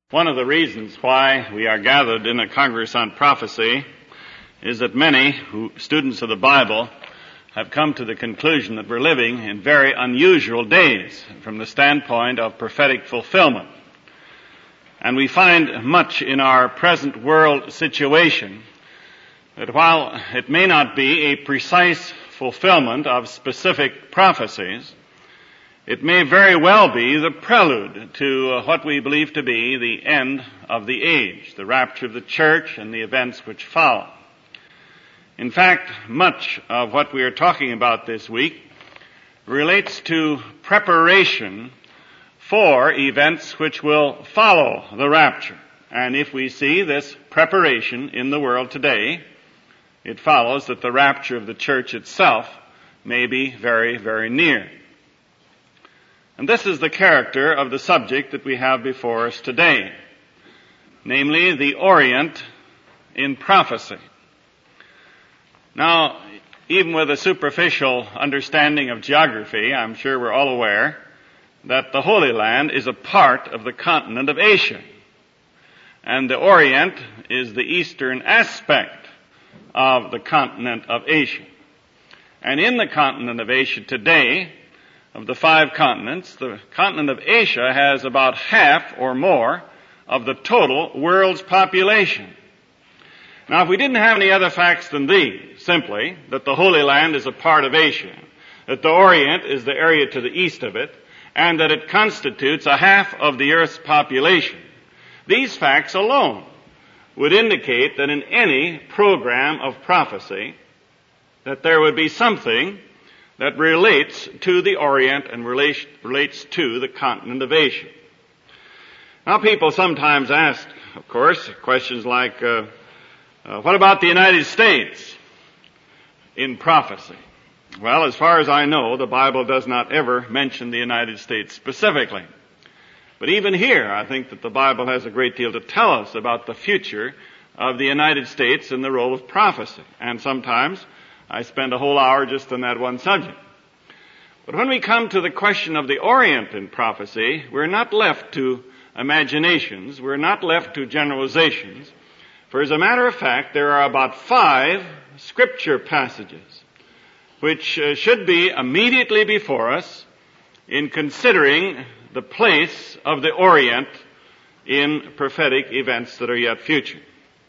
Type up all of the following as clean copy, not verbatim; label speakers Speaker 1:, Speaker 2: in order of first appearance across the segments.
Speaker 1: One of the reasons why we are gathered in a Congress on Prophecy is that many students of the Bible have come to the conclusion that we're living in very unusual days from the standpoint of prophetic fulfillment. And we find much in our present world situation that while it may not be a precise fulfillment of specific prophecies, it may very well be the prelude to what we believe to be the end of the age, the rapture of the church and the events which follow. In fact, much of what we are talking about this week relates to preparation for events which will follow the rapture. And if we see this preparation in the world today, it follows that the rapture of the church itself may be very, very near. And this is the character of the subject that we have before us today, namely the Orient in prophecy. Now, even with a superficial understanding of geography, I'm sure we're all aware that the Holy Land is a part of the continent of Asia, and the Orient is the eastern aspect of the continent of Asia. And in the continent of Asia today, of the 5 continents, the continent of Asia has about half or more of the total world's population. Now, if we didn't have any other facts than these, simply that the Holy Land is a part of Asia, that the Orient is the area to the east of it, and that it constitutes a half of the earth's population, these facts alone would indicate that in any program of prophecy that there would be something that relates to the Orient and relates to the continent of Asia. Now, people sometimes ask, of course, questions like, what about the United States in prophecy? Well, as far as I know, the Bible does not ever mention the United States specifically. But even here, I think that the Bible has a great deal to tell us about the future of the United States in the role of prophecy. And sometimes I spend a whole hour just on that one subject. But when we come to the question of the Orient in prophecy, we're not left to imaginations, we're not left to generalizations, for as a matter of fact, there are about 5 scripture passages which should be immediately before us in considering the place of the Orient in prophetic events that are yet future.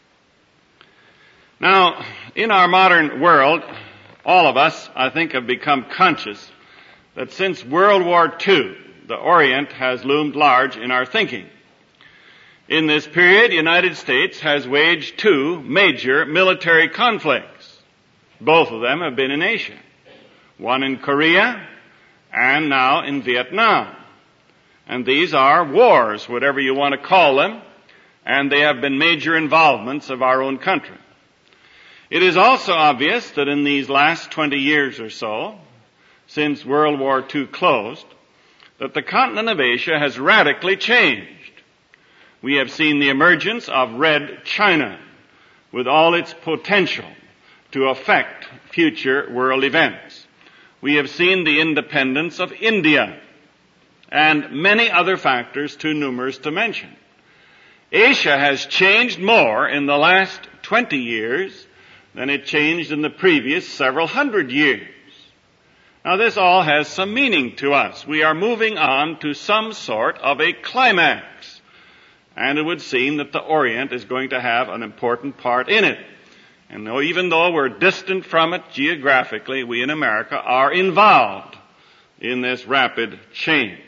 Speaker 1: Now, in our modern world, all of us, I think, have become conscious that since World War II, the Orient has loomed large in our thinking. In this period, the United States has waged 2 major military conflicts. Both of them have been in Asia. One in Korea, and now in Vietnam. And these are wars, whatever you want to call them, and they have been major involvements of our own country. It is also obvious that in these last 20 years or so, since World War II closed, that the continent of Asia has radically changed. We have seen the emergence of Red China with all its potential to affect future world events. We have seen the independence of India and many other factors too numerous to mention. Asia has changed more in the last 20 years than it changed in the previous several hundred years. Now, this all has some meaning to us. We are moving on to some sort of a climax, and it would seem that the Orient is going to have an important part in it. And even though we're distant from it geographically, we in America are involved in this rapid change.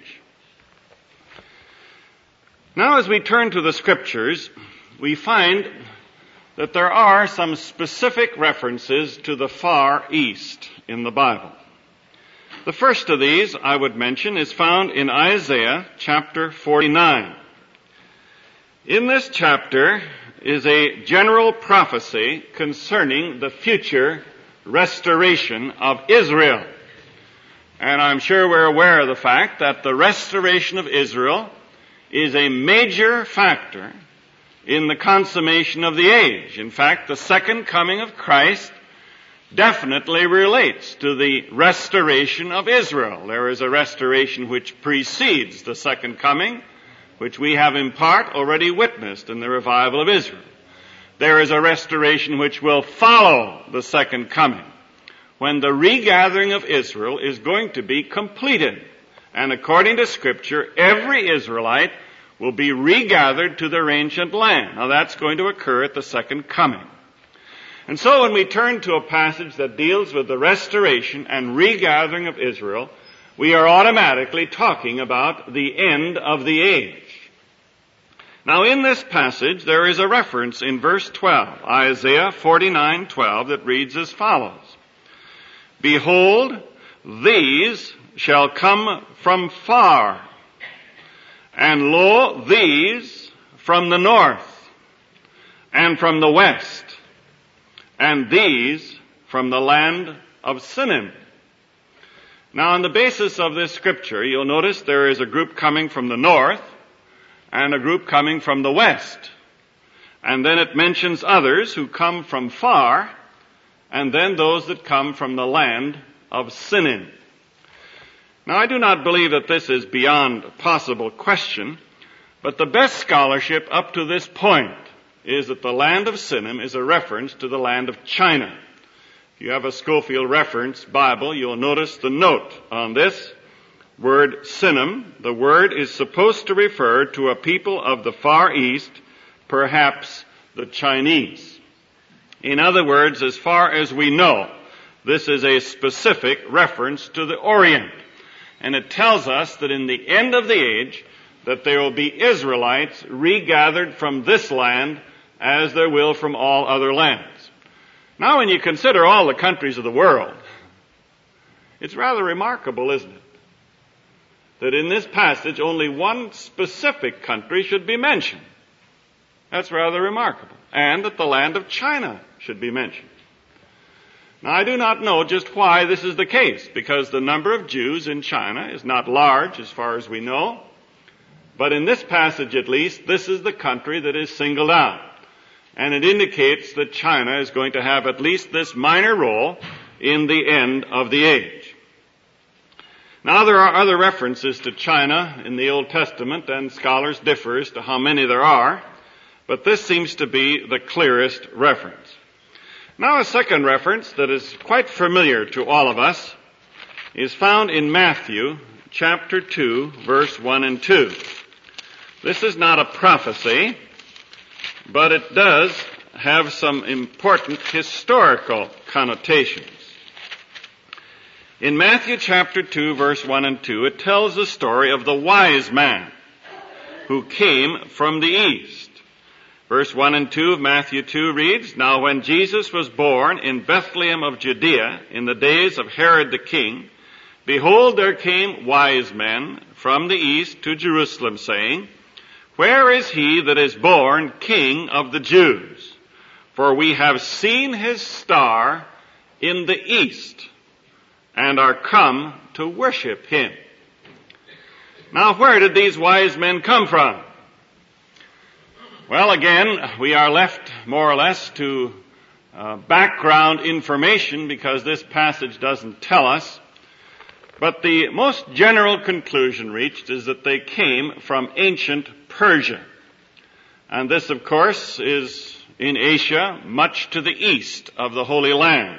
Speaker 1: Now, as we turn to the Scriptures, we find that there are some specific references to the Far East in the Bible. The first of these, I would mention, is found in Isaiah chapter 49. In this chapter is a general prophecy concerning the future restoration of Israel. And I'm sure we're aware of the fact that the restoration of Israel is a major factor in the consummation of the age. In fact, the second coming of Christ definitely relates to the restoration of Israel. There is a restoration which precedes the second coming, which we have in part already witnessed in the revival of Israel. There is a restoration which will follow the second coming, when the regathering of Israel is going to be completed. And according to Scripture, every Israelite will be regathered to their ancient land. Now that's going to occur at the second coming. And so when we turn to a passage that deals with the restoration and regathering of Israel, we are automatically talking about the end of the age. Now in this passage there is a reference in verse 12, Isaiah 49:12, that reads as follows: "Behold, these shall come from far, and lo, these from the north, and from the west, and these from the land of Sinim." Now on the basis of this scripture, you'll notice there is a group coming from the north, and a group coming from the west. And then it mentions others who come from far, and then those that come from the land of Sinim. Now I do not believe that this is beyond possible question, but the best scholarship up to this point is that the land of Sinim is a reference to the land of China. If you have a Schofield Reference Bible, you'll notice the note on this word Sinim. The word is supposed to refer to a people of the Far East, perhaps the Chinese. In other words, as far as we know, this is a specific reference to the Orient. And it tells us that in the end of the age, that there will be Israelites regathered from this land as there will from all other lands. Now when you consider all the countries of the world, it's rather remarkable, isn't it, that in this passage only one specific country should be mentioned. That's rather remarkable. And that the land of China should be mentioned. Now I do not know just why this is the case, because the number of Jews in China is not large as far as we know. But in this passage at least, this is the country that is singled out. And it indicates that China is going to have at least this minor role in the end of the age. Now there are other references to China in the Old Testament, and scholars differ as to how many there are, but this seems to be the clearest reference. Now a second reference that is quite familiar to all of us is found in Matthew chapter 2, verse 1 and 2. This is not a prophecy, but it does have some important historical connotations. In Matthew chapter 2, verse 1 and 2, it tells the story of the wise man who came from the east. Verse 1 and 2 of Matthew 2 reads, "Now when Jesus was born in Bethlehem of Judea in the days of Herod the king, behold, there came wise men from the east to Jerusalem, saying, Where is he that is born King of the Jews? For we have seen his star in the east, and are come to worship him." Now where did these wise men come from? Well, again, we are left more or less to background information because this passage doesn't tell us. But the most general conclusion reached is that they came from ancient Persia. And this, of course, is in Asia, much to the east of the Holy Land.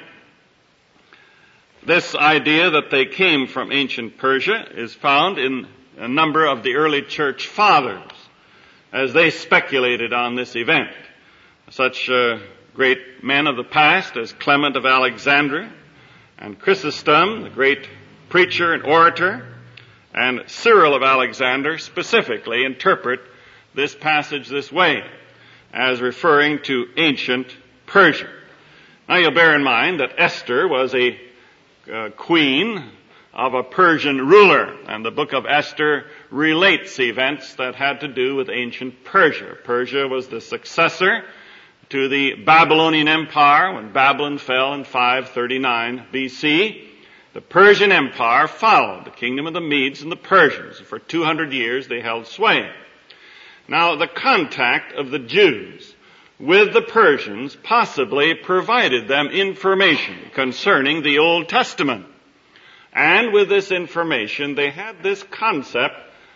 Speaker 1: This idea that they came from ancient Persia is found in a number of the early church fathers as they speculated on this event. Such great men of the past as Clement of Alexandria and Chrysostom, the great preacher and orator, and Cyril of Alexander specifically interpret this passage this way, as referring to ancient Persia. Now you'll bear in mind that Esther was a queen of a Persian ruler, and the book of Esther relates events that had to do with ancient Persia. Persia was the successor to the Babylonian Empire when Babylon fell in 539 BC. The Persian Empire followed the kingdom of the Medes and the Persians. For 200 years they held sway. Now the contact of the Jews with the Persians possibly provided them information concerning the Old Testament. And with this information they had this concept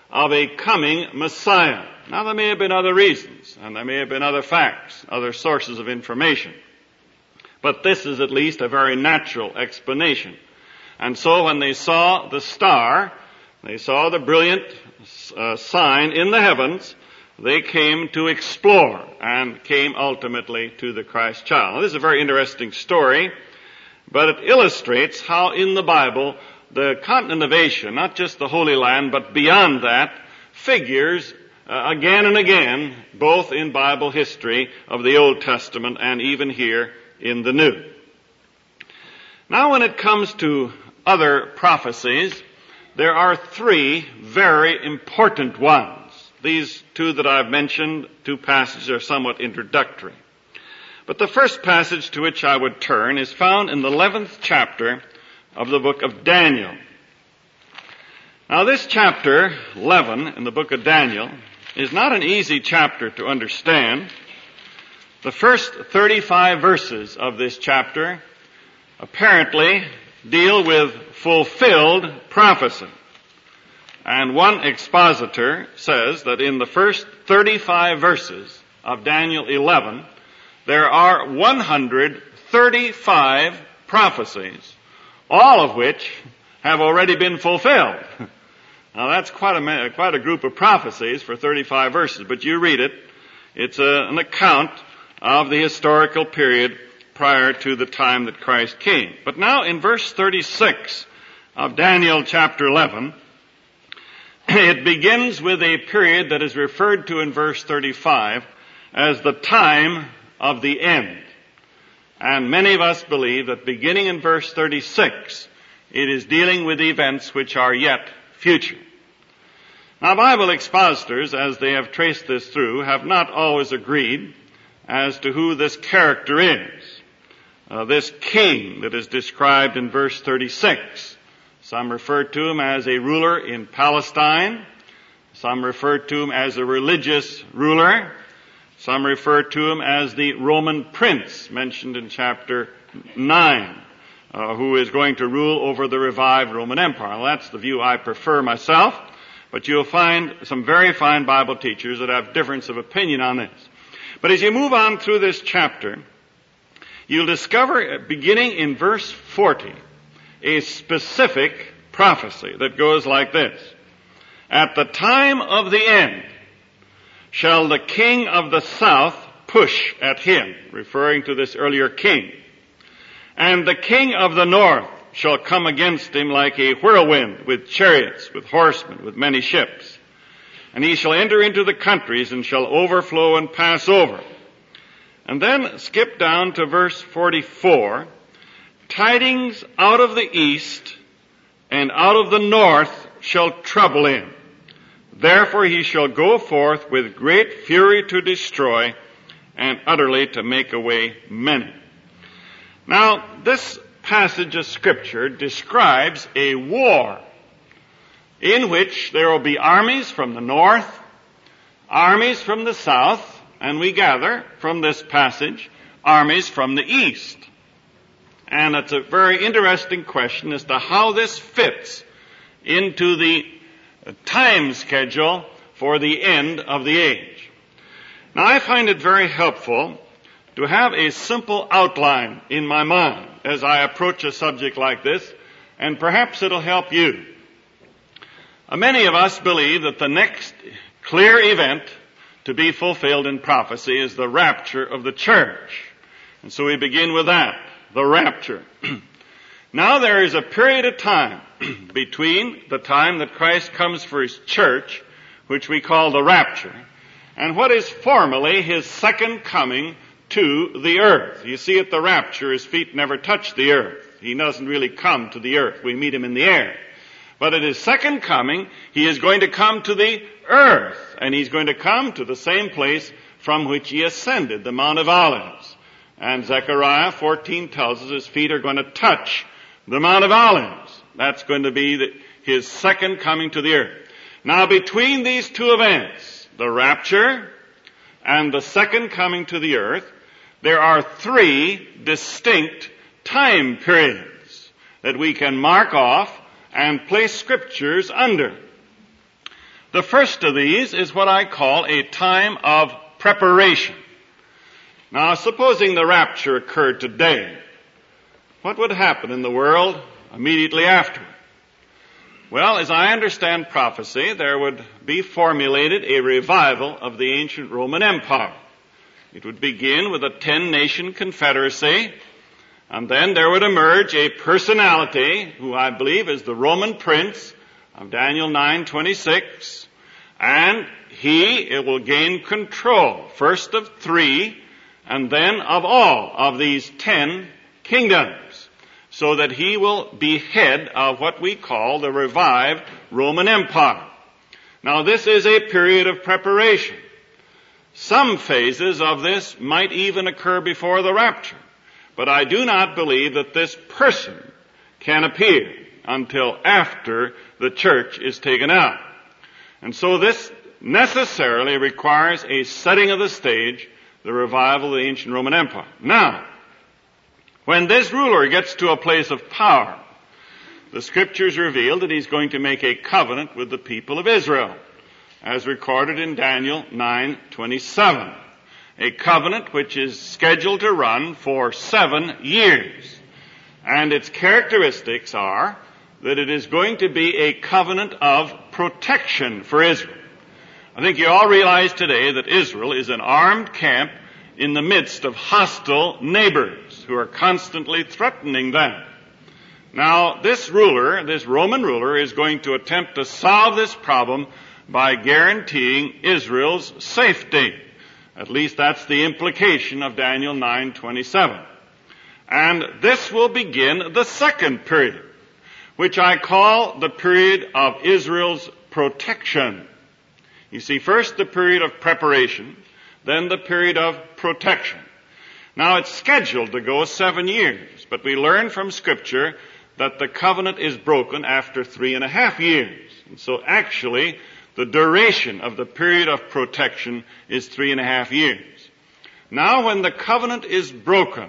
Speaker 1: of a coming Messiah. Now, there may have been other reasons, and there may have been other facts, other sources of information. But this is at least a very natural explanation. And so when they saw the star, they saw the brilliant sign in the heavens, they came to explore and came ultimately to the Christ child. Now, this is a very interesting story, but it illustrates how in the Bible the continent of Asia, not just the Holy Land, but beyond that, figures again and again, both in Bible history of the Old Testament and even here in the New. Now, when it comes to other prophecies, there are three very important ones. These two that I've mentioned, two passages, are somewhat introductory. But the first passage to which I would turn is found in the 11th chapter of the book of Daniel. Now, this chapter 11 in the book of Daniel is not an easy chapter to understand. The first 35 verses of this chapter apparently deal with fulfilled prophecy. And one expositor says that in the first 35 verses of Daniel 11, there are 135 prophecies, all of which have already been fulfilled. Now, that's quite a group of prophecies for 35 verses, but you read it. It's an account of the historical period prior to the time that Christ came. But now in verse 36 of Daniel chapter 11, it begins with a period that is referred to in verse 35 as the time of the end. And many of us believe that beginning in verse 36, it is dealing with events which are yet future. Now, Bible expositors, as they have traced this through, have not always agreed as to who this character is. This king that is described in verse 36. Some refer to him as a ruler in Palestine. Some refer to him as a religious ruler. Some refer to him as the Roman prince mentioned in chapter 9, who is going to rule over the revived Roman Empire. Well, that's the view I prefer myself, but you'll find some very fine Bible teachers that have difference of opinion on this. But as you move on through this chapter, you'll discover, beginning in verse 40, a specific prophecy that goes like this. At the time of the end shall the king of the south push at him, referring to this earlier king. And the king of the north shall come against him like a whirlwind, with chariots, with horsemen, with many ships. And he shall enter into the countries and shall overflow and pass over. And then skip down to verse 44. Tidings out of the east and out of the north shall trouble him. Therefore he shall go forth with great fury to destroy and utterly to make away many. Now, this passage of Scripture describes a war in which there will be armies from the north, armies from the south, and we gather from this passage, armies from the east. And it's a very interesting question as to how this fits into the time schedule for the end of the age. Now, I find it very helpful to have a simple outline in my mind as I approach a subject like this, and perhaps it'll help you. Many of us believe that the next clear event to be fulfilled in prophecy is the rapture of the church. And so we begin with that, the rapture. Now there is a period of time between the time that Christ comes for his church, which we call the rapture, and what is formally his second coming to the earth. You see, at the rapture, his feet never touch the earth. He doesn't really come to the earth. We meet him in the air. But at his second coming, he is going to come to the earth, and he's going to come to the same place from which he ascended, the Mount of Olives. And Zechariah 14 tells us his feet are going to touch the Mount of Olives. That's going to be his second coming to the earth. Now, between these two events, the rapture and the second coming to the earth, there are three distinct time periods that we can mark off and place scriptures under. The first of these is what I call a time of preparation. Now, supposing the rapture occurred today, what would happen in the world immediately afterward? Well, as I understand prophecy, there would be formulated a revival of the ancient Roman Empire. It would begin with a 10-nation confederacy, and then there would emerge a personality who I believe is the Roman prince of Daniel 9:26, and it will gain control, first of 3, and then of all of these 10 kingdoms, so that he will be head of what we call the revived Roman Empire. Now, this is a period of preparation. Some phases of this might even occur before the rapture, but I do not believe that this person can appear until after the church is taken out. And so this necessarily requires a setting of the stage, the revival of the ancient Roman Empire. Now, when this ruler gets to a place of power, the Scriptures reveal that he's going to make a covenant with the people of Israel, as recorded in Daniel 9:27. A covenant which is scheduled to run for 7 years. And its characteristics are that it is going to be a covenant of protection for Israel. I think you all realize today that Israel is an armed camp in the midst of hostile neighbors who are constantly threatening them. Now, this Roman ruler, is going to attempt to solve this problem by guaranteeing Israel's safety. At least that's the implication of Daniel 9:27. And this will begin the second period, which I call the period of Israel's protection. You see, first the period of preparation, then the period of protection. Now, it's scheduled to go 7 years, but we learn from Scripture that the covenant is broken after 3.5 years. And so actually, the duration of the period of protection is 3.5 years. Now, when the covenant is broken,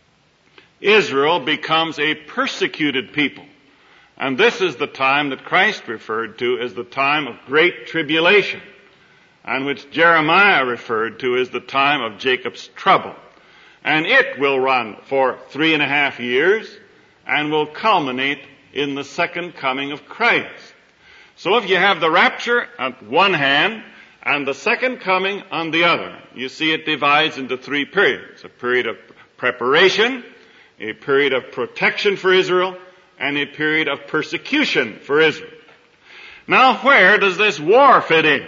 Speaker 1: Israel becomes a persecuted people. And this is the time that Christ referred to as the time of great tribulation, and which Jeremiah referred to as the time of Jacob's trouble. And it will run for 3.5 years and will culminate in the second coming of Christ. So if you have the rapture on one hand and the second coming on the other, you see it divides into 3 periods. A period of preparation, a period of protection for Israel, and a period of persecution for Israel. Now, where does this war fit in?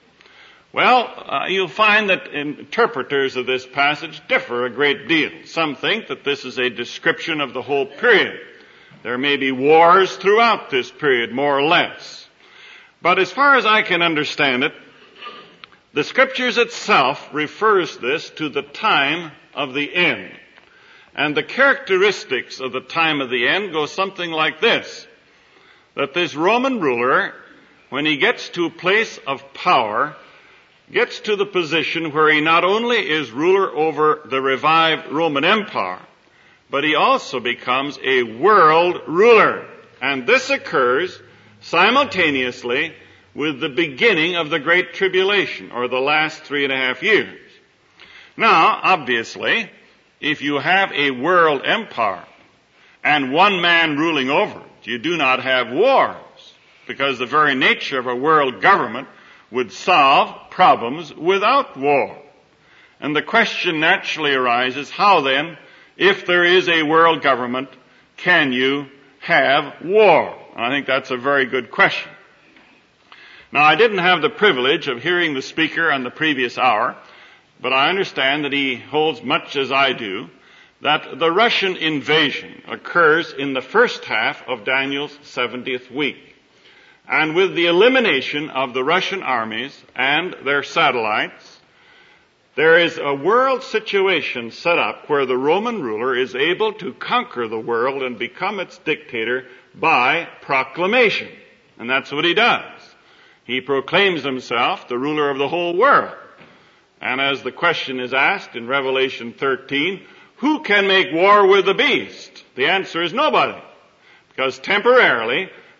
Speaker 1: Well, you'll find that interpreters of this passage differ a great deal. Some think that this is a description of the whole period. There may be wars throughout this period, more or less. But as far as I can understand it, the Scriptures itself refers this to the time of the end. And the characteristics of the time of the end go something like this: that this Roman ruler, when he gets to a place of power, gets to the position where he not only is ruler over the revived Roman Empire, but he also becomes a world ruler. And this occurs simultaneously with the beginning of the Great Tribulation, or the last 3.5 years. Now, obviously, if you have a world empire and one man ruling over it, you do not have wars, because the very nature of a world government would solve problems without war. And the question naturally arises, how then, if there is a world government, can you have war? And I think that's a very good question. Now, I didn't have the privilege of hearing the speaker on the previous hour, but I understand that he holds much as I do, that the Russian invasion occurs in the first half of Daniel's 70th week. And with the elimination of the Russian armies and their satellites, there is a world situation set up where the Roman ruler is able to conquer the world and become its dictator by proclamation. And that's what he does. He proclaims himself the ruler of the whole world. And as the question is asked in Revelation 13, who can make war with the beast? The answer is nobody. Because temporarily,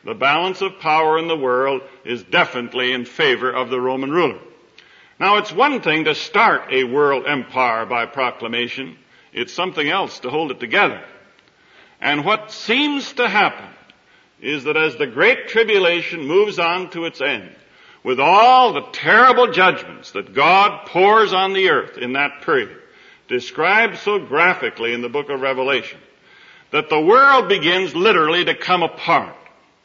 Speaker 1: the balance of power in the world is definitely in favor of the Roman ruler. Now, it's one thing to start a world empire by proclamation. It's something else to hold it together. And what seems to happen is that as the Great Tribulation moves on to its end, with all the terrible judgments that God pours on the earth in that period, described so graphically in the book of Revelation, that the world begins literally to come apart.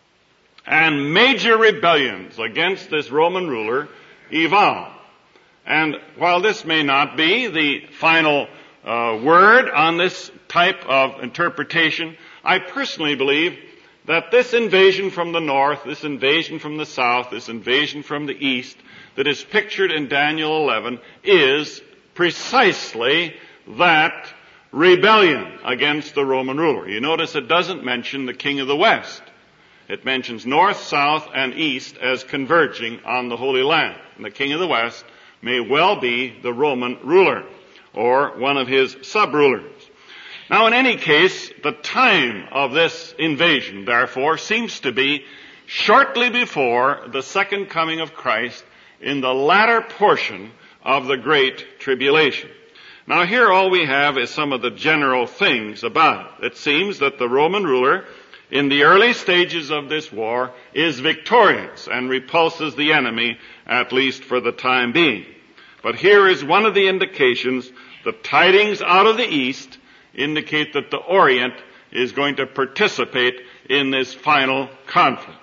Speaker 1: And major rebellions against this Roman ruler evolve. And while this may not be the final word on this type of interpretation, I personally believe that this invasion from the north, this invasion from the south, this invasion from the east that is pictured in Daniel 11 is precisely that rebellion against the Roman ruler. You notice it doesn't mention the king of the west. It mentions north, south, and east as converging on the Holy Land. And the king of the west may well be the Roman ruler or one of his sub-rulers. Now, in any case, the time of this invasion, therefore, seems to be shortly before the second coming of Christ in the latter portion of the Great Tribulation. Now, here all we have is some of the general things about it. It seems that the Roman ruler in the early stages of this war is victorious and repulses the enemy, at least for the time being. But here is one of the indications. The tidings out of the east indicate that the Orient is going to participate in this final conflict.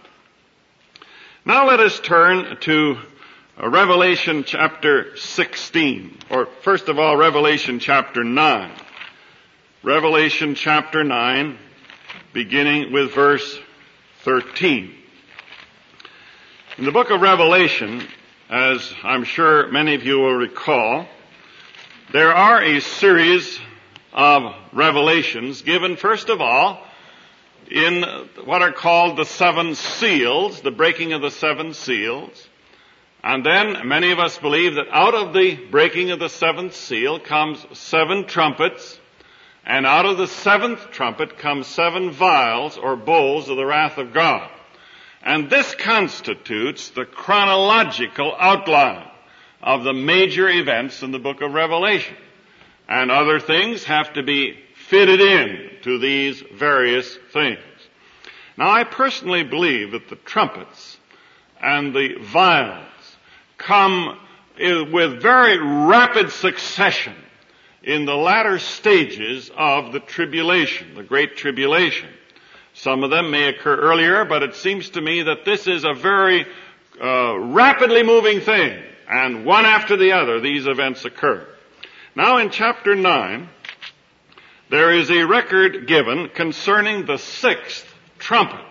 Speaker 1: Now let us turn to Revelation chapter 16, or first of all, Revelation chapter 9. Revelation chapter 9, beginning with verse 13. In the book of Revelation, as I'm sure many of you will recall, there are a series of revelations given, first of all, in what are called the seven seals, the breaking of the seven seals. And then many of us believe that out of the breaking of the seventh seal comes seven trumpets, and out of the seventh trumpet comes seven vials or bowls of the wrath of God. And this constitutes the chronological outline of the major events in the book of Revelation. And other things have to be fitted in to these various things. Now, I personally believe that the trumpets and the vials come with very rapid succession in the latter stages of the tribulation, the Great Tribulation. Some of them may occur earlier, but it seems to me that this is a very rapidly moving thing, and one after the other these events occur. Now in chapter 9, there is a record given concerning the sixth trumpet,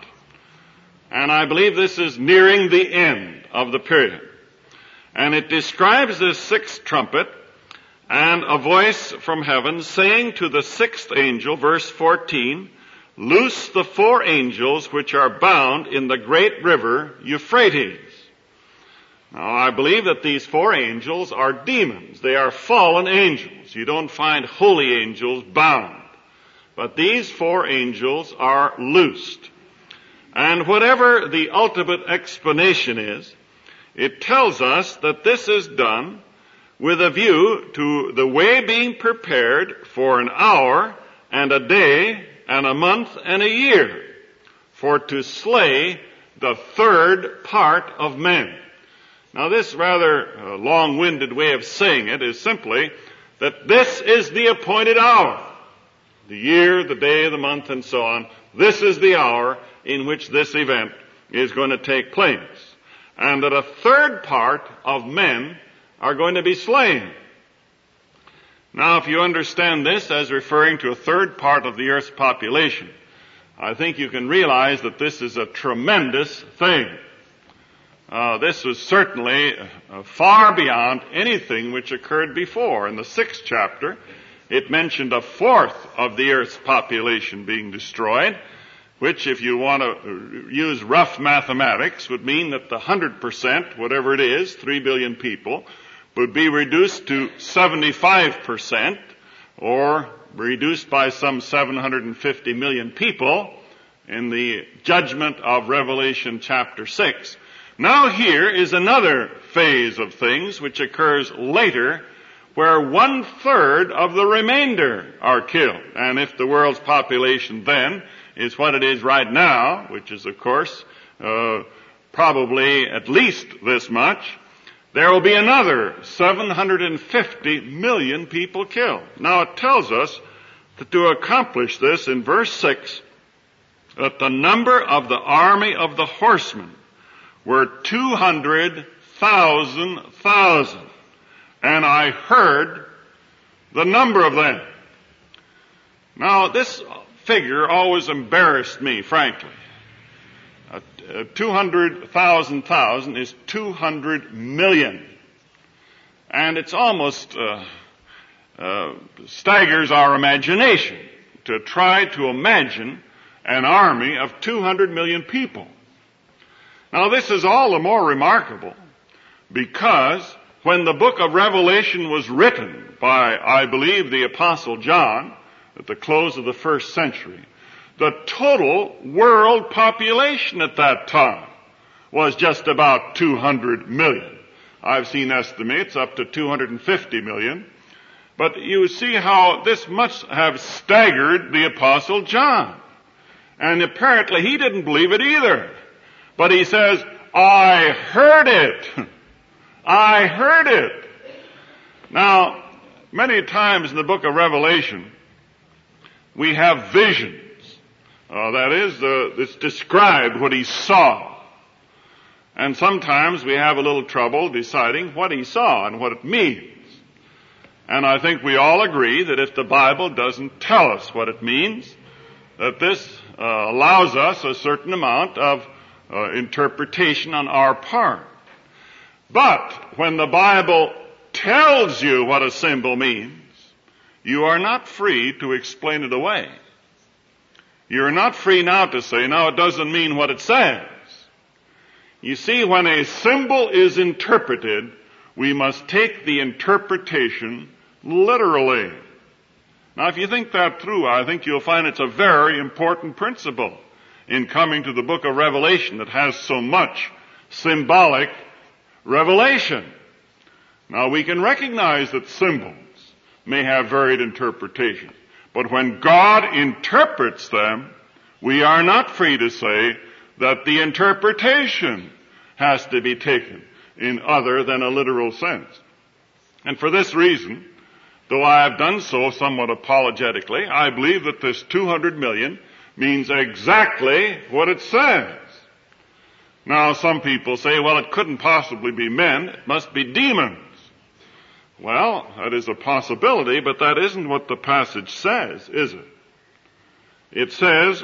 Speaker 1: and I believe this is nearing the end of the period. And it describes this sixth trumpet, and a voice from heaven saying to the sixth angel, verse 14, "Loose the four angels which are bound in the great river Euphrates." Now, I believe that these four angels are demons. They are fallen angels. You don't find holy angels bound. But these four angels are loosed. And whatever the ultimate explanation is, it tells us that this is done with a view to the way being prepared for an hour and a day and a month and a year, for to slay the third part of men. Now, this rather long-winded way of saying it is simply that this is the appointed hour. The year, the day, the month, and so on. This is the hour in which this event is going to take place. And that a third part of men are going to be slain. Now, if you understand this as referring to a third part of the earth's population, I think you can realize that this is a tremendous thing. This was certainly far beyond anything which occurred before. In the 6th chapter, it mentioned a fourth of the earth's population being destroyed, which, if you want to use rough mathematics, would mean that the 100%, whatever it is, 3 billion people, would be reduced to 75%, or reduced by some 750 million people, in the judgment of Revelation chapter 6. Now here is another phase of things which occurs later, where 1/3 of the remainder are killed. And if the world's population then is what it is right now, which is of course probably at least this much, there will be another 750 million people killed. Now it tells us that to accomplish this in verse 6, that the number of the army of the horsemen were 200,000. And I heard the number of them. Now, this figure always embarrassed me, frankly. 200,000 is 200 million. And it's almost staggers our imagination to try to imagine an army of 200 million people. Now, this is all the more remarkable because when the book of Revelation was written by, I believe, the Apostle John at the close of the first century, the total world population at that time was just about 200 million. I've seen estimates up to 250 million. But you see how this must have staggered the Apostle John. And apparently he didn't believe it either. But he says, I heard it. I heard it. Now, many times in the book of Revelation, we have visions. That is, it's described what he saw. And sometimes we have a little trouble deciding what he saw and what it means. And I think we all agree that if the Bible doesn't tell us what it means, that this allows us a certain amount of interpretation on our part. But when the Bible tells you what a symbol means, you are not free to explain it away. You're not free now to say, no, it doesn't mean what it says. You see, when a symbol is interpreted, we must take the interpretation literally. Now, if you think that through, I think you'll find it's a very important principle in coming to the book of Revelation that has so much symbolic revelation. Now, we can recognize that symbols may have varied interpretation, but when God interprets them, we are not free to say that the interpretation has to be taken in other than a literal sense. And for this reason, though I have done so somewhat apologetically, I believe that this 200 million means exactly what it says. Now, some people say, well, it couldn't possibly be men, it must be demons. Well, that is a possibility, but that isn't what the passage says, is it? It says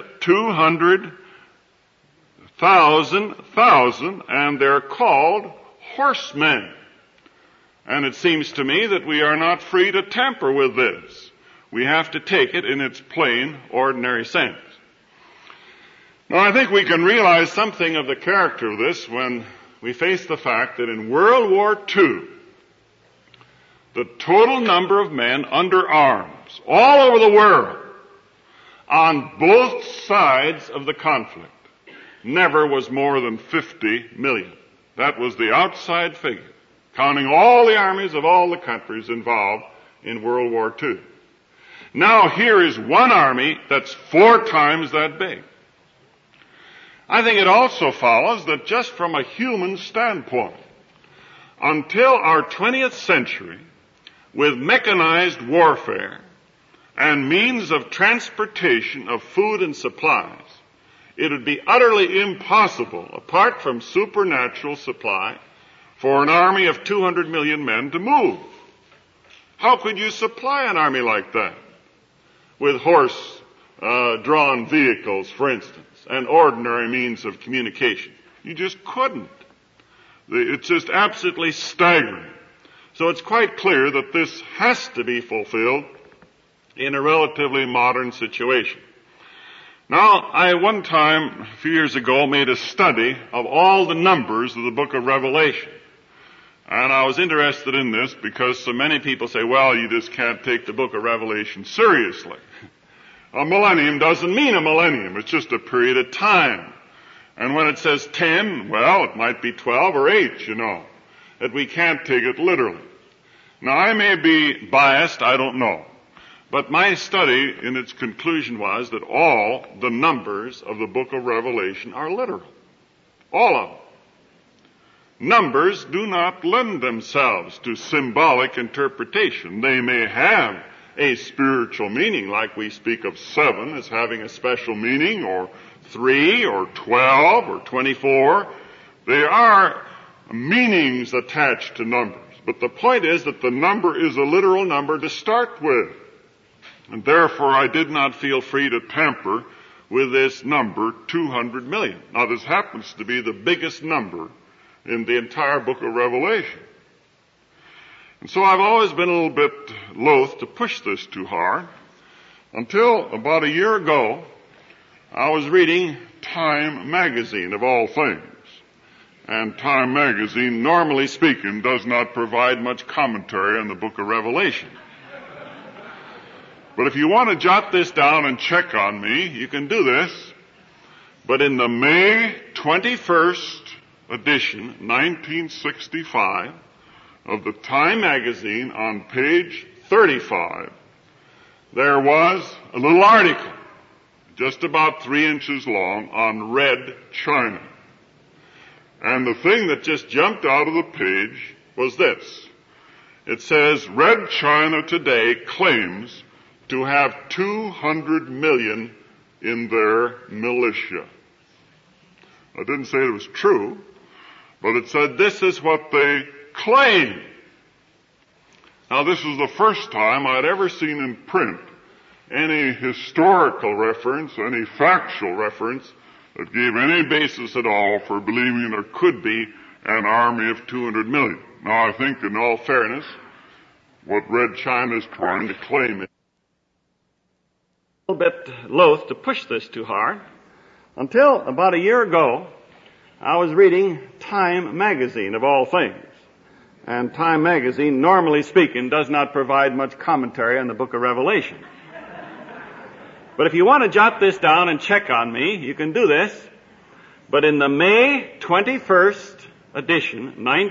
Speaker 1: 200,000, and they're called horsemen. And it seems to me that we are not free to tamper with this. We have to take it in its plain, ordinary sense. Now, I think we can realize something of the character of this when we face the fact that in World War II, the total number of men under arms all over the world on both sides of the conflict never was more than 50 million. That was the outside figure, counting all the armies of all the countries involved in World War II. Now here is one army that's 4 times that big. I think it also follows that just from a human standpoint, until our 20th century, with mechanized warfare and means of transportation of food and supplies, it would be utterly impossible, apart from supernatural supply, for an army of 200 million men to move. How could you supply an army like that? With horse-drawn vehicles, for instance, and ordinary means of communication. You just couldn't. It's just absolutely staggering. So it's quite clear that this has to be fulfilled in a relatively modern situation. Now, I one time, a few years ago, made a study of all the numbers of the book of Revelation. And I was interested in this because so many people say, well, you just can't take the book of Revelation seriously.
Speaker 2: A millennium doesn't mean a millennium. It's just a period of time. And when it says 10, well, it might be 12 or 8, that we can't take it literally. Now, I may be biased, I don't know. But my study in its conclusion was that all the numbers of the book of Revelation are literal. All of them. Numbers do not lend themselves to symbolic interpretation. They may have a spiritual meaning, like we speak of 7 as having a special meaning, or 3, or 12, or 24. There are meanings attached to numbers. But the point is that the number is a literal number to start with. And therefore I did not feel free to tamper with this number, 200 million. Now this happens to be the biggest number in the entire book of Revelation. And so I've always been a little bit loath to push this too hard, until about a year ago I was reading Time magazine, of all things. And Time magazine, normally speaking, does not provide much commentary on the book of Revelation. But if you want to jot this down and check on me, you can do this. But in the May 21st edition, 1965, of the Time magazine, on page 35, there was a little article, just about 3 inches long, on Red China. And the thing that just jumped out of the page was this. It says, Red China today claims to have 200 million in their militia. I didn't say it was true, but it said this is what they claim. Now, this is the first time I'd ever seen in print any historical reference, any factual reference that gave any basis at all for believing there could be an army of 200 million. Now, I think in all fairness, what Red China is trying to claim is
Speaker 1: a little bit loath to push this too hard. Until about a year ago, I was reading Time magazine, of all things. And Time magazine, normally speaking, does not provide much commentary on the book of Revelation. But if you want to jot this down and check on me, you can do this. But in the May 21st edition,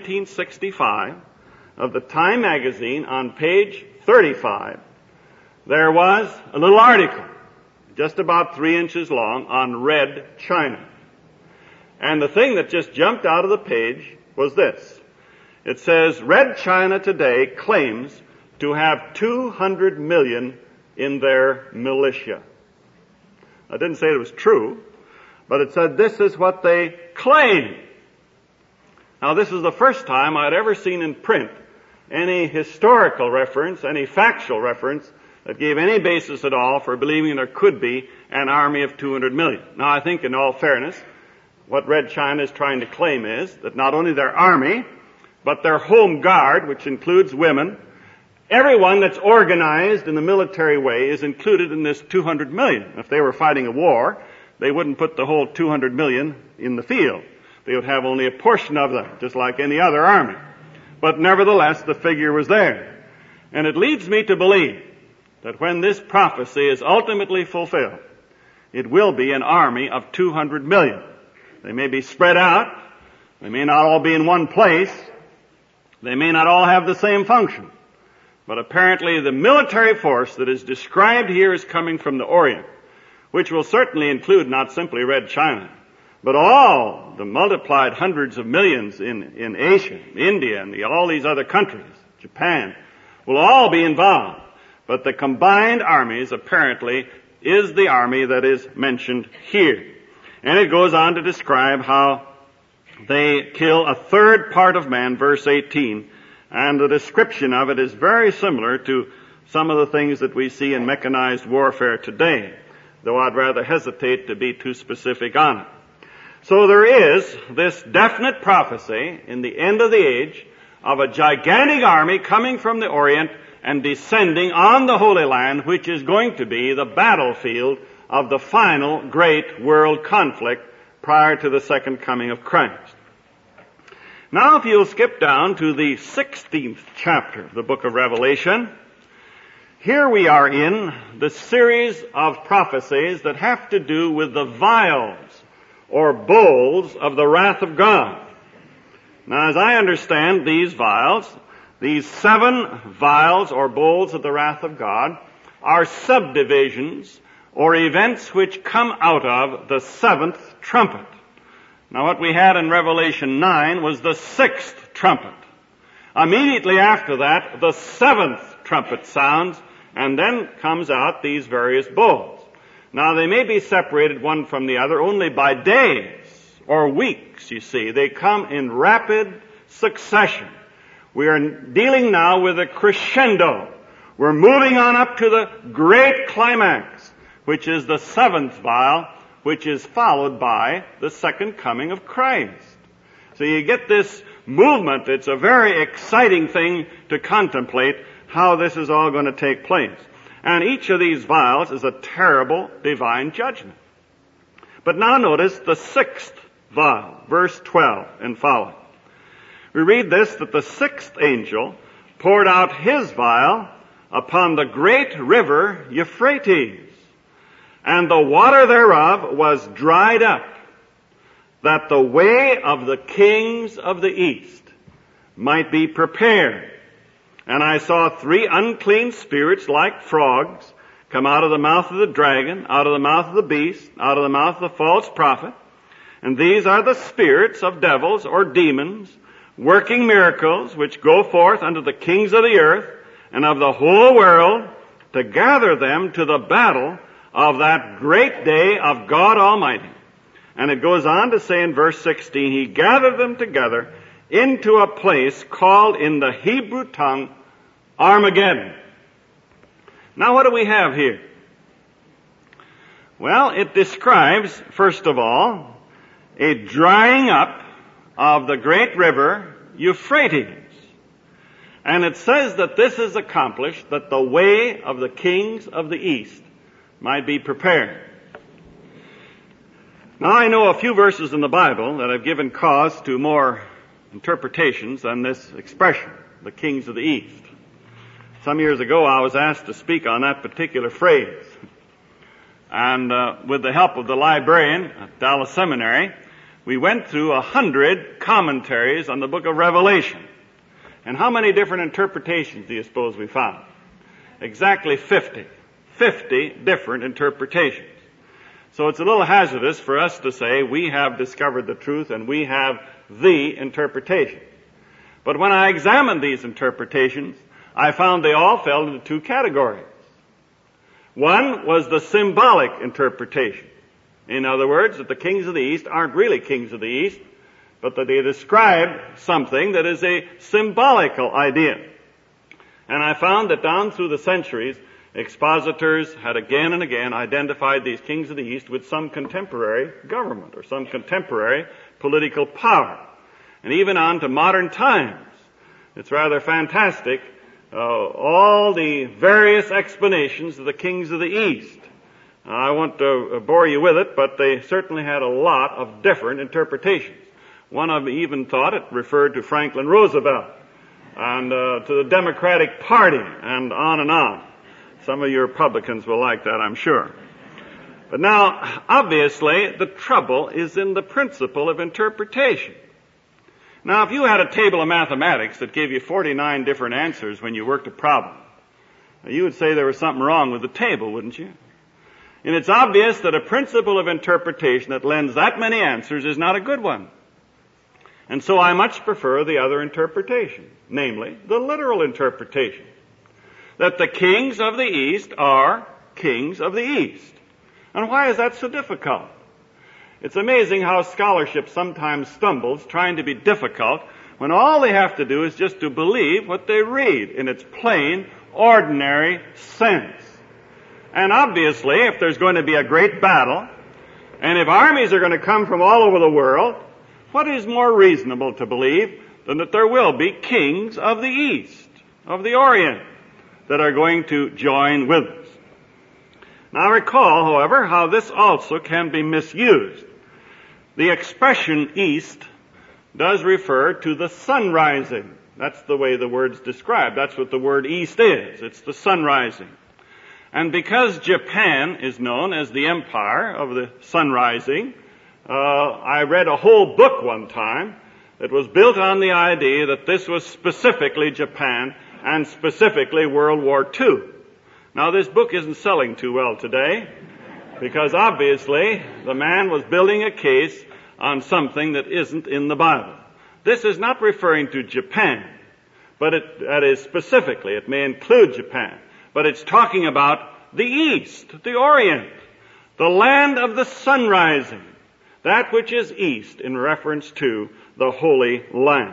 Speaker 1: 1965, of the Time magazine, on page 35, there was a little article, just about 3 inches long, on Red China. And the thing that just jumped out of the page was this. It says, Red China today claims to have 200 million in their militia. I didn't say it was true, but it said this is what they claim. Now, this is the first time I'd ever seen in print any historical reference, any factual reference that gave any basis at all for believing there could be an army of 200 million. Now, I think in all fairness, what Red China is trying to claim is that not only their army, but their home guard, which includes women, everyone that's organized in the military way is included in this 200 million. If they were fighting a war, they wouldn't put the whole 200 million in the field. They would have only a portion of them, just like any other army. But nevertheless, the figure was there. And it leads me to believe that when this prophecy is ultimately fulfilled, it will be an army of 200 million. They may be spread out. They may not all be in one place. They may not all have the same function. But apparently the military force that is described here is coming from the Orient, which will certainly include not simply Red China, but all the multiplied hundreds of millions in Asia, India, and all these other countries, Japan, will all be involved. But the combined armies apparently is the army that is mentioned here. And it goes on to describe how they kill a third part of man, verse 18, and the description of it is very similar to some of the things that we see in mechanized warfare today, though I'd rather hesitate to be too specific on it. So there is this definite prophecy in the end of the age of a gigantic army coming from the Orient and descending on the Holy Land, which is going to be the battlefield of the final great world conflict prior to the second coming of Christ. Now, if you'll skip down to the 16th chapter of the book of Revelation, Here we are in the series of prophecies that have to do with the vials or bowls of the wrath of God. Now, as I understand these vials, these 7 vials or bowls of the wrath of God are subdivisions or events which come out of the 7th trumpet. Now, what we had in Revelation 9 was the 6th trumpet. Immediately after that, the 7th trumpet sounds, and then comes out these various bowls. Now, they may be separated one from the other only by days or weeks, you see. They come in rapid succession. We are dealing now with a crescendo. We're moving on up to the great climax, which is the 7th vial, which is followed by the second coming of Christ. So you get this movement. It's a very exciting thing to contemplate how this is all going to take place. And each of these vials is a terrible divine judgment. But now notice the 6th vial, verse 12 and following. We read this, that the 6th angel poured out his vial upon the great river Euphrates, and the water thereof was dried up, that the way of the kings of the east might be prepared. And I saw 3 unclean spirits like frogs come out of the mouth of the dragon, out of the mouth of the beast, out of the mouth of the false prophet. And these are the spirits of devils or demons, working miracles, which go forth unto the kings of the earth and of the whole world, to gather them to the battle of that great day of God Almighty. And it goes on to say in verse 16, he gathered them together into a place called in the Hebrew tongue Armageddon. Now, what do we have here? Well, it describes, first of all, a drying up of the great river Euphrates. And it says that this is accomplished, that the way of the kings of the east might be prepared. Now, I know a few verses in the Bible that have given cause to more interpretations than this expression, the kings of the east. Some years ago, I was asked to speak on that particular phrase. And with the help of the librarian at Dallas Seminary, we went through 100 commentaries on the book of Revelation. And how many different interpretations do you suppose we found? Exactly 50. 50 different interpretations. So it's a little hazardous for us to say we have discovered the truth and we have the interpretation. But when I examined these interpretations, I found they all fell into 2 categories. One was the symbolic interpretation. In other words, that the kings of the east aren't really kings of the east, but that they describe something that is a symbolical idea. And I found that down through the centuries, expositors had again and again identified these kings of the east with some contemporary government or some contemporary political power. And even on to modern times, it's rather fantastic, all the various explanations of the kings of the east. I won't bore you with it, but they certainly had a lot of different interpretations. One of them even thought it referred to Franklin Roosevelt and to the Democratic Party and on and on. Some of you Republicans will like that, I'm sure. But now, obviously, the trouble is in the principle of interpretation. Now, if you had a table of mathematics that gave you 49 different answers when you worked a problem, you would say there was something wrong with the table, wouldn't you? And it's obvious that a principle of interpretation that lends that many answers is not a good one. And so I much prefer the other interpretation, namely the literal interpretation, that the kings of the east are kings of the east. And why is that so difficult? It's amazing how scholarship sometimes stumbles trying to be difficult when all they have to do is just to believe what they read in its plain, ordinary sense. And obviously, if there's going to be a great battle, and if armies are going to come from all over the world, what is more reasonable to believe than that there will be kings of the East, of the Orient, that are going to join with us? Now recall, however, how this also can be misused. The expression east does refer to the sun rising. That's the way the word's described. That's what the word east is. It's the sun rising. And because Japan is known as the empire of the sun rising, I read a whole book one time that was built on the idea that this was specifically Japan and specifically World War II. Now, this book isn't selling too well today because obviously the man was building a case on something that isn't in the Bible. This is not referring to Japan, but that is specifically, it may include Japan, but it's talking about the East, the Orient, the land of the sun rising, that which is East in reference to the Holy Land.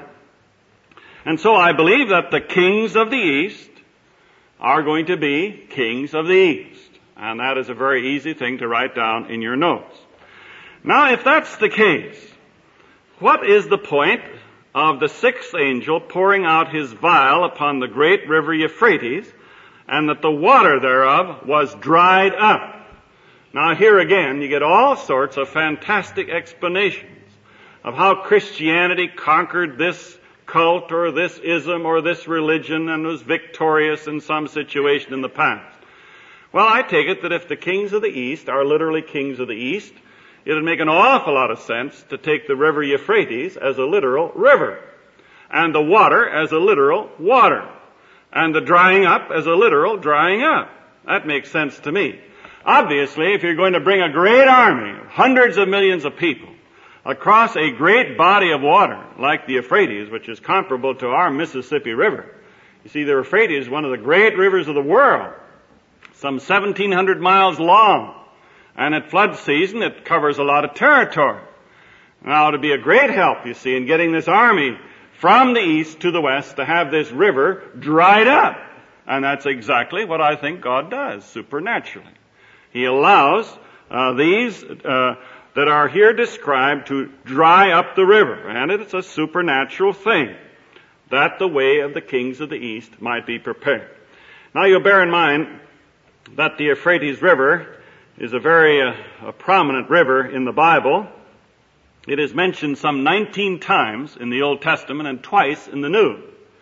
Speaker 1: And so I believe that the kings of the East are going to be kings of the East. And that is a very easy thing to write down in your notes. Now, if that's the case, what is the point of the sixth angel pouring out his vial upon the great river Euphrates, and that the water thereof was dried up? Now, here again, you get all sorts of fantastic explanations of how Christianity conquered this cult or this ism or this religion and was victorious in some situation in the past. Well, I take it that if the kings of the East are literally kings of the East, it would make an awful lot of sense to take the river Euphrates as a literal river, and the water as a literal water, and the drying up as a literal drying up. That makes sense to me. Obviously, if you're going to bring a great army, hundreds of millions of people, across a great body of water like the Euphrates, which is comparable to our Mississippi River. You see, the Euphrates is one of the great rivers of the world, some 1,700 miles long, and at flood season it covers a lot of territory. Now, to be a great help, you see, in getting this army from the east to the west to have this river dried up. And that's exactly what I think God does, supernaturally. He allows these that are here described to dry up the river. And it's a supernatural thing that the way of the kings of the East might be prepared. Now, you'll bear in mind that the Euphrates River is a very prominent river in the Bible. It is mentioned some 19 times in the Old Testament and twice in the New.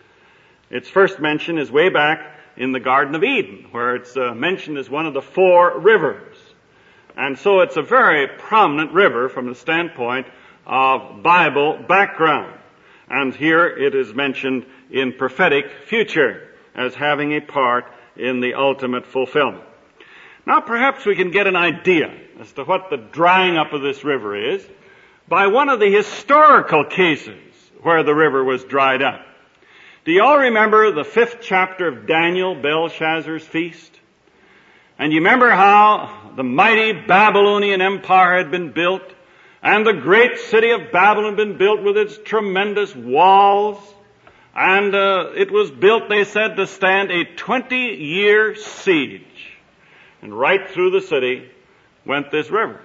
Speaker 1: Its first mention is way back in the Garden of Eden, where it's mentioned as one of the 4 rivers. And so it's a very prominent river from the standpoint of Bible background. And here it is mentioned in prophetic future as having a part in the ultimate fulfillment. Now perhaps we can get an idea as to what the drying up of this river is by one of the historical cases where the river was dried up. Do you all remember the 5th chapter of Daniel, Belshazzar's feast? And you remember how the mighty Babylonian Empire had been built, and the great city of Babylon had been built with its tremendous walls, and it was built, they said, to stand a 20-year siege. And right through the city went this river.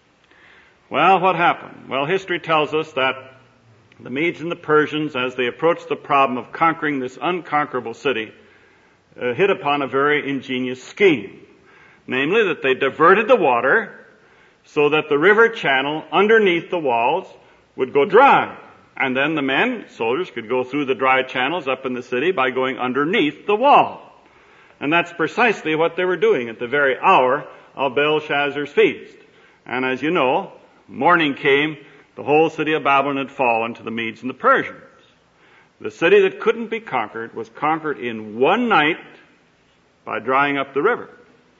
Speaker 1: Well, what happened? Well, history tells us that the Medes and the Persians, as they approached the problem of conquering this unconquerable city, hit upon a very ingenious scheme. Namely, that they diverted the water so that the river channel underneath the walls would go dry. And then the men, soldiers, could go through the dry channels up in the city by going underneath the wall. And that's precisely what they were doing at the very hour of Belshazzar's feast. And as you know, morning came, the whole city of Babylon had fallen to the Medes and the Persians. The city that couldn't be conquered was conquered in one night by drying up the river.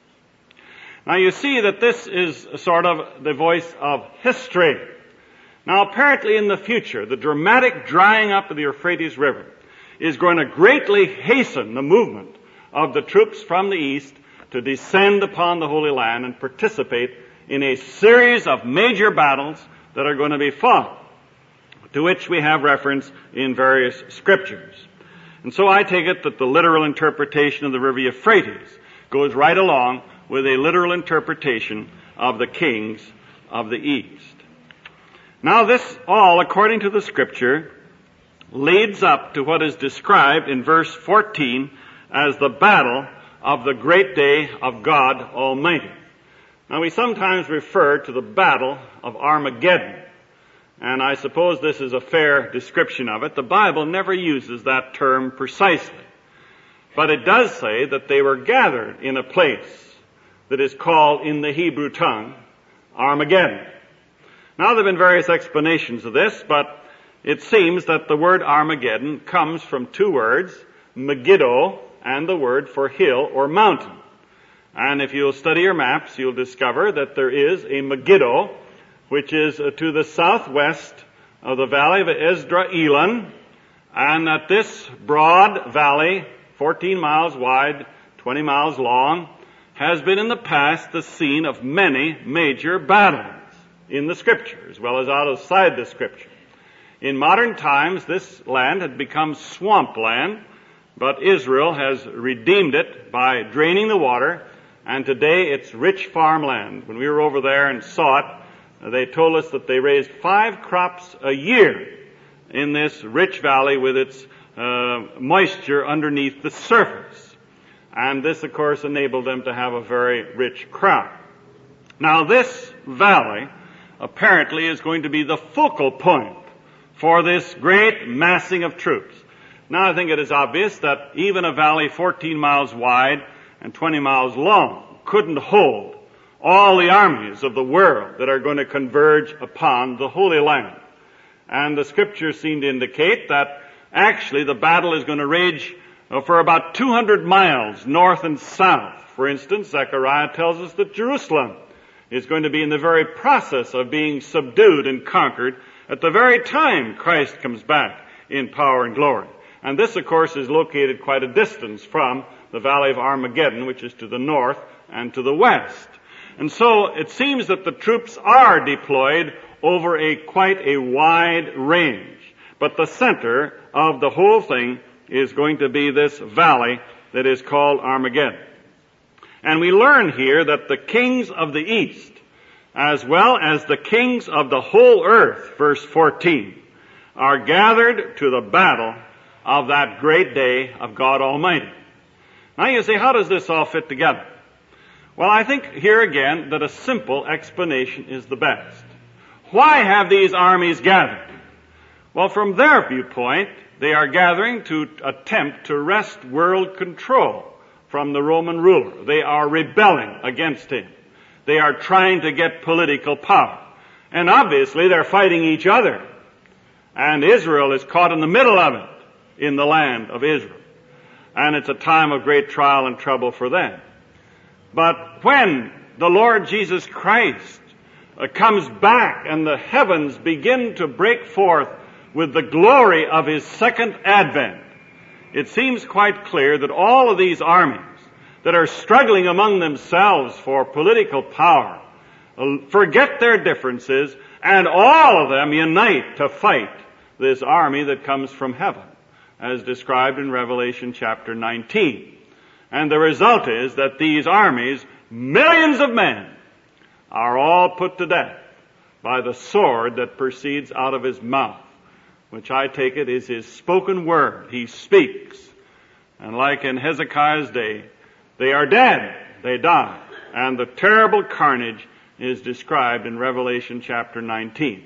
Speaker 1: Now you see that this is sort of the voice of history. Now apparently in the future, the dramatic drying up of the Euphrates River is going to greatly hasten the movement of the troops from the east to descend upon the Holy Land and participate in a series of major battles that are going to be fought, to which we have reference in various scriptures. And so I take it that the literal interpretation of the river Euphrates goes right along with a literal interpretation of the kings of the East. Now this all, according to the Scripture, leads up to what is described in verse 14 as the battle of the great day of God Almighty. Now we sometimes refer to the battle of Armageddon. and I suppose this is a fair description of it. The Bible never uses that term precisely. But it does say that they were gathered in a place that is called in the Hebrew tongue Armageddon. Now there have been various explanations of this, but it seems that the word Armageddon comes from two words, Megiddo, and the word for hill or mountain. And if you'll study your maps, you'll discover that there is a Megiddo, which is to the southwest of the valley of Esdraelon, and that this broad valley, 14 miles wide, 20 miles long, has been in the past the scene of many major battles in the Scripture, as well as outside the Scripture. In modern times, this land had become swampland, but Israel has redeemed it by draining the water, and today it's rich farmland. When we were over there and saw it, they told us that they raised 5 crops a year in this rich valley with its moisture underneath the surface. And this, of course, enabled them to have a very rich crop. Now, this valley apparently is going to be the focal point for this great massing of troops. Now, I think it is obvious that even a valley 14 miles wide and 20 miles long couldn't hold all the armies of the world that are going to converge upon the Holy Land. And the Scriptures seem to indicate that actually the battle is going to rage for about 200 miles north and south. For instance, Zechariah tells us that Jerusalem is going to be in the very process of being subdued and conquered at the very time Christ comes back in power and glory. And this, of course, is located quite a distance from the Valley of Armageddon, which is to the north and to the west. And so it seems that the troops are deployed over quite a wide range. But the center of the whole thing is going to be this valley that is called Armageddon. And we learn here that the kings of the east, as well as the kings of the whole earth, verse 14, are gathered to the battle of that great day of God Almighty. Now you say, how does this all fit together? Well, I think here again that a simple explanation is the best. Why have these armies gathered? Well, from their viewpoint, they are gathering to attempt to wrest world control from the Roman ruler. They are rebelling against him. They are trying to get political power. And obviously they're fighting each other. And Israel is caught in the middle of it in the land of Israel. And it's a time of great trial and trouble for them. But when the Lord Jesus Christ comes back and the heavens begin to break forth with the glory of His second advent, it seems quite clear that all of these armies that are struggling among themselves for political power forget their differences and all of them unite to fight this army that comes from heaven, as described in Revelation chapter 19. And the result is that these armies, millions of men, are all put to death by the sword that proceeds out of his mouth, which I take it is his spoken word. He speaks. And like in Hezekiah's day, they are dead. They die. And the terrible carnage is described in Revelation chapter 19.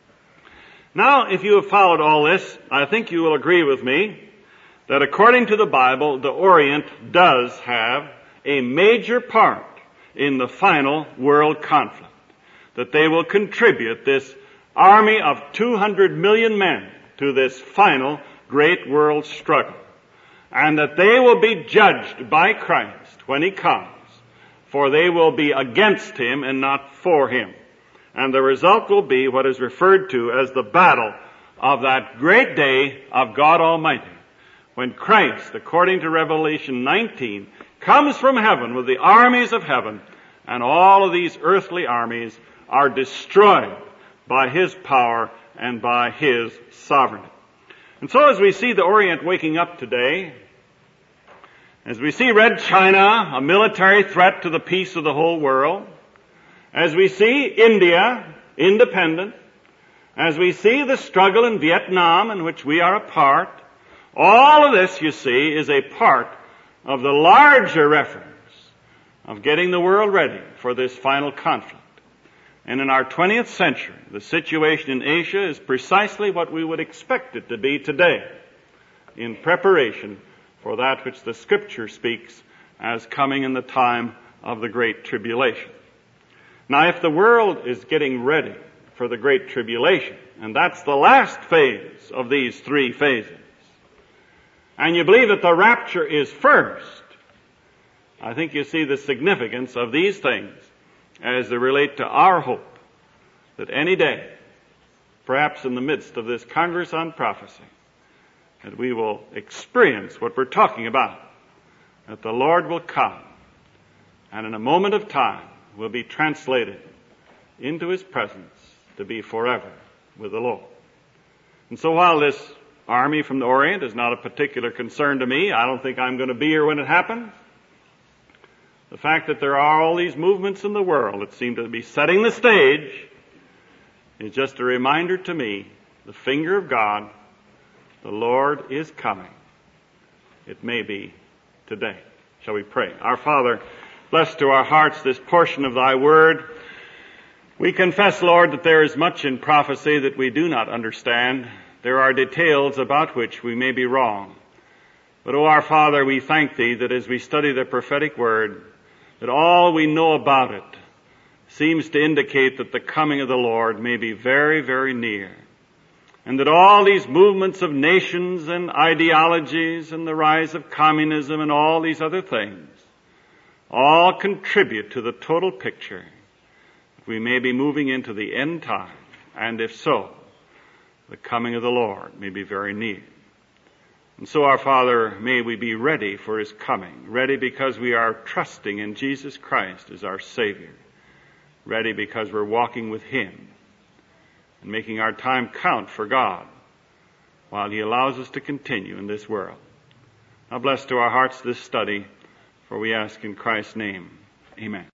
Speaker 1: Now, if you have followed all this, I think you will agree with me that according to the Bible, the Orient does have a major part in the final world conflict. That they will contribute this army of 200 million men to this final great world struggle. And that they will be judged by Christ when He comes, for they will be against Him and not for Him. And the result will be what is referred to as the battle of that great day of God Almighty, when Christ, according to Revelation 19, comes from heaven with the armies of heaven, and all of these earthly armies are destroyed by His power and by His sovereignty. And so as we see the Orient waking up today, as we see Red China, a military threat to the peace of the whole world, as we see India independent, as we see the struggle in Vietnam in which we are a part, all of this, you see, is a part of the larger reference of getting the world ready for this final conflict. And in our 20th century, the situation in Asia is precisely what we would expect it to be today, in preparation for that which the Scripture speaks as coming in the time of the Great Tribulation. Now, if the world is getting ready for the Great Tribulation, and that's the last phase of these three phases, and you believe that the rapture is first, I think you see the significance of these things as they relate to our hope that any day, perhaps in the midst of this Congress on Prophecy, that we will experience what we're talking about, that the Lord will come, and in a moment of time will be translated into His presence to be forever with the Lord. And so while this army from the Orient is not a particular concern to me, I don't think I'm going to be here when it happens. The fact that there are all these movements in the world that seem to be setting the stage is just a reminder to me, the finger of God, the Lord is coming. It may be today. Shall we pray? Our Father, bless to our hearts this portion of Thy Word. We confess, Lord, that there is much in prophecy that we do not understand. There are details about which we may be wrong. But, O our Father, we thank Thee that as we study the prophetic Word, that all we know about it seems to indicate that the coming of the Lord may be very, very near. And that all these movements of nations and ideologies and the rise of communism and all these other things all contribute to the total picture. We may be moving into the end time, and if so, the coming of the Lord may be very near. And so, our Father, may we be ready for His coming, ready because we are trusting in Jesus Christ as our Savior, ready because we're walking with Him and making our time count for God while He allows us to continue in this world. Now bless to our hearts this study, for we ask in Christ's name. Amen.